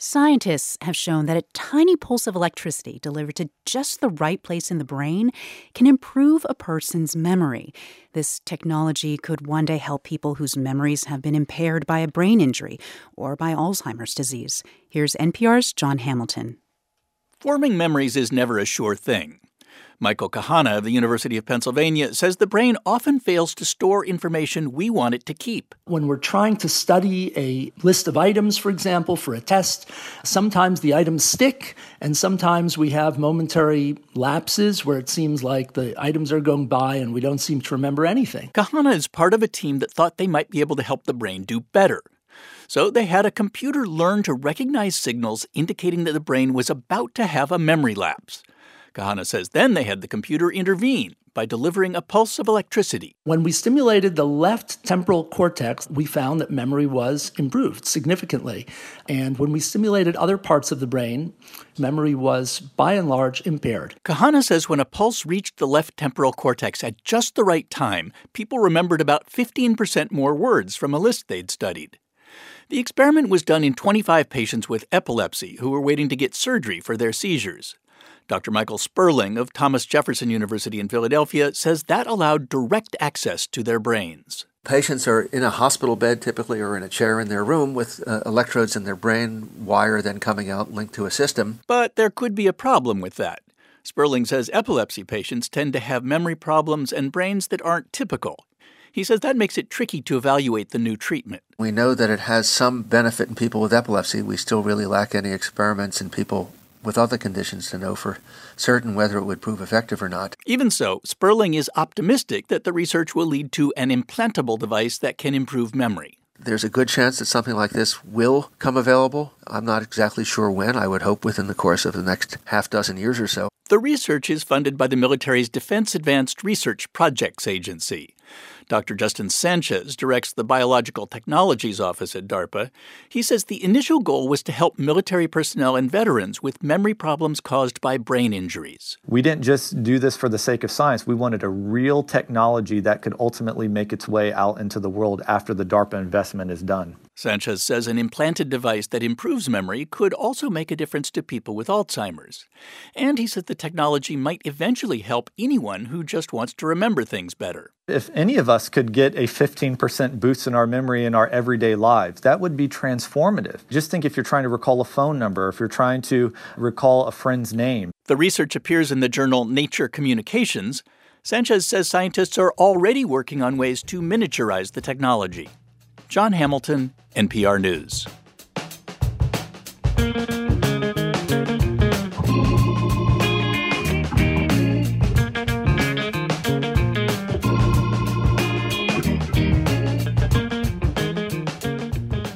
Scientists have shown that a tiny pulse of electricity delivered to just the right place in the brain can improve a person's memory. This technology could one day help people whose memories have been impaired by a brain injury or by Alzheimer's disease. Here's NPR's Jon Hamilton. Forming memories is never a sure thing. Michael Kahana of the University of Pennsylvania says the brain often fails to store information we want it to keep. When we're trying to study a list of items, for example, for a test, sometimes the items stick, and sometimes we have momentary lapses where it seems like the items are going by and we don't seem to remember anything. Kahana is part of a team that thought they might be able to help the brain do better. So they had a computer learn to recognize signals indicating that the brain was about to have a memory lapse. Kahana says then they had the computer intervene by delivering a pulse of electricity. When we stimulated the left temporal cortex, we found that memory was improved significantly. And when we stimulated other parts of the brain, memory was, by and large, impaired. Kahana says when a pulse reached the left temporal cortex at just the right time, people remembered about 15% more words from a list they'd studied. The experiment was done in 25 patients with epilepsy who were waiting to get surgery for their seizures. Dr. Michael Sperling of Thomas Jefferson University in Philadelphia says that allowed direct access to their brains. Patients are in a hospital bed typically or in a chair in their room with electrodes in their brain, wire then coming out linked to a system. But there could be a problem with that. Sperling says epilepsy patients tend to have memory problems and brains that aren't typical. He says that makes it tricky to evaluate the new treatment. We know that it has some benefit in people with epilepsy. We still really lack any experiments in people with other conditions to know for certain whether it would prove effective or not. Even so, Sperling is optimistic that the research will lead to an implantable device that can improve memory. There's a good chance that something like this will come available. I'm not exactly sure when. I would hope within the course of the next half dozen years or so. The research is funded by the military's Defense Advanced Research Projects Agency. Dr. Justin Sanchez directs the Biological Technologies Office at DARPA. He says the initial goal was to help military personnel and veterans with memory problems caused by brain injuries. We didn't just do this for the sake of science. We wanted a real technology that could ultimately make its way out into the world after the DARPA investment is done. Sanchez says an implanted device that improves memory could also make a difference to people with Alzheimer's. And he said the technology might eventually help anyone who just wants to remember things better. If any of us could get a 15% boost in our memory in our everyday lives, that would be transformative. Just think if you're trying to recall a phone number, if you're trying to recall a friend's name. The research appears in the journal Nature Communications. Sanchez says scientists are already working on ways to miniaturize the technology. Jon Hamilton, NPR News.